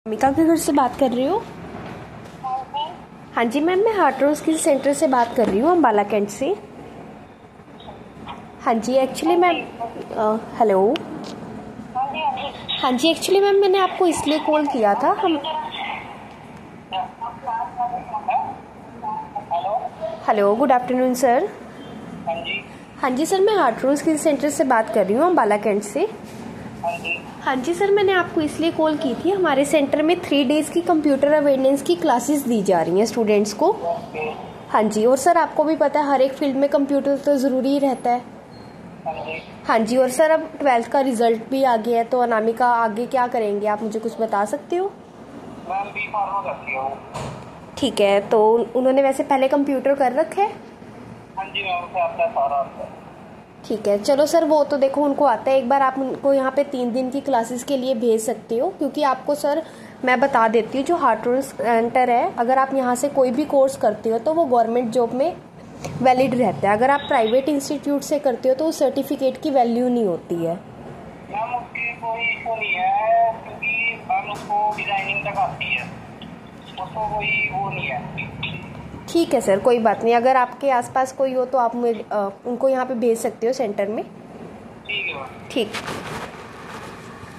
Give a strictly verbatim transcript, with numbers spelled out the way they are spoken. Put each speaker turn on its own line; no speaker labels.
अमिका के घर से बात कर रही हो? हाँ जी मैम, मैं हार्टरो स्किल सेंटर से बात कर रही हूँ, अम्बाला कैंट से। हाँ जी एक्चुअली मैम, हेलो। हाँ जी एक्चुअली मैम, मैंने आपको इसलिए कॉल किया था। हम हेलो, गुड आफ्टरनून सर।
हाँ जी।
हाँ जी सर, मैं हार्टरो स्किल सेंटर से बात कर रही हूँ, अम्बाला कैंट से।
हाँ जी।
हाँ जी सर, मैंने आपको इसलिए कॉल की थी, हमारे सेंटर में थ्री डेज की कंप्यूटर अवेयरनेस की क्लासेस दी जा रही हैं स्टूडेंट्स को।
ओके।
हाँ जी, और सर आपको भी पता है हर एक फील्ड में कंप्यूटर तो ज़रूरी ही रहता है।
हाँ जी।
हाँ जी, और सर अब ट्वेल्थ का रिजल्ट भी आ गया है, तो अनामिका आगे क्या करेंगे, आप मुझे कुछ बता सकते हो?
मैम बी फार्मा करती हूँ।
ठीक है, तो उन्होंने वैसे पहले कंप्यूटर कर रखे है?
हाँ जी मैम, से आता है सारा आता है।
ठीक है, चलो सर, वो तो देखो उनको आता है। एक बार आप उनको यहाँ पे तीन दिन की क्लासेस के लिए भेज सकते हो, क्योंकि आपको सर मैं बता देती हूँ, जो हार्टरो सेंटर है, अगर आप यहाँ से कोई भी कोर्स करते हो तो वो गवर्नमेंट जॉब में वैलिड रहता है। अगर आप प्राइवेट इंस्टीट्यूट से करते हो तो उस सर्टिफिकेट की वैल्यू नहीं होती है।
मैम उसकी कोई इशू नहीं है, क्योंकि मैम उसको डिजाइनिंग तक आती है, उसको कोई वो नहीं है।
ठीक है सर, कोई बात नहीं। अगर आपके आसपास कोई हो तो आप मुझे उनको यहाँ पे भेज सकते हो सेंटर में।
ठीक है मैम।
ठीक।